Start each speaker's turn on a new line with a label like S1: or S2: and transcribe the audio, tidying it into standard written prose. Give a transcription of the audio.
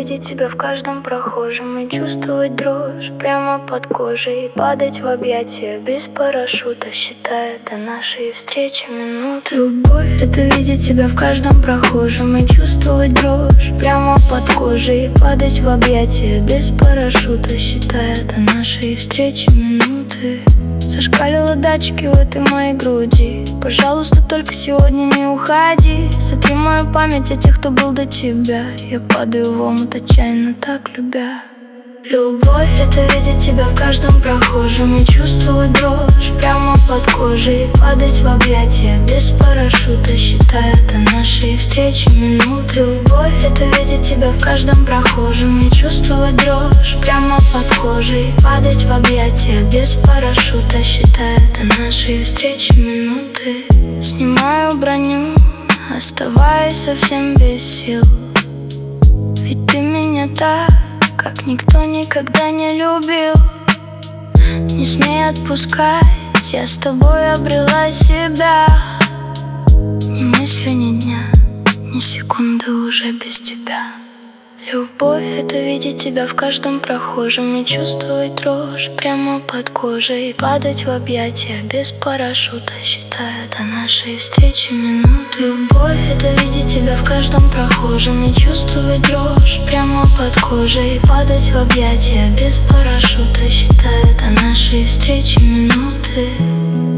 S1: видеть тебя в каждом прохожем и чувствовать дрожь прямо под кожей, и падать в объятия без парашюта, считая это наши встречи минуты. Любовь — это видеть тебя в каждом прохожем и чувствовать дрожь прямо под кожей, и падать в объятия без парашюта, считая это наши встречи минуты. Зашкалило датчики в этой моей груди. Пожалуйста, только сегодня не уходи. Сотри мою память о тех, кто был до тебя. Я падаю в омут, отчаянно так любя. Любовь — это видеть тебя в каждом прохожем и чувствовать дрожь прямо под кожей, и падать в объятия без парашюта, считая это наши встречи минуты. Любовь — это видеть тебя в каждом прохожем и чувствовать дрожь прямо под кожей, и падать в объятия без парашюта, считая это наши встречи минуты. Снимаю броню, оставаясь совсем без сил, ведь ты меня так, как никто никогда не любил. Не смей отпускать, я с тобой обрела себя. Ни мысли, ни дня, ни секунды уже без тебя. Любовь — это видеть тебя в каждом прохожем и чувствовать дрожь прямо под кожей, и падать в объятия без парашюта, считая это наши встречи минуты. Любовь — это видеть тебя в каждом прохожем и чувствовать дрожь прямо под кожей, и падать в объятия без парашюта, считая это наши встречи минуты.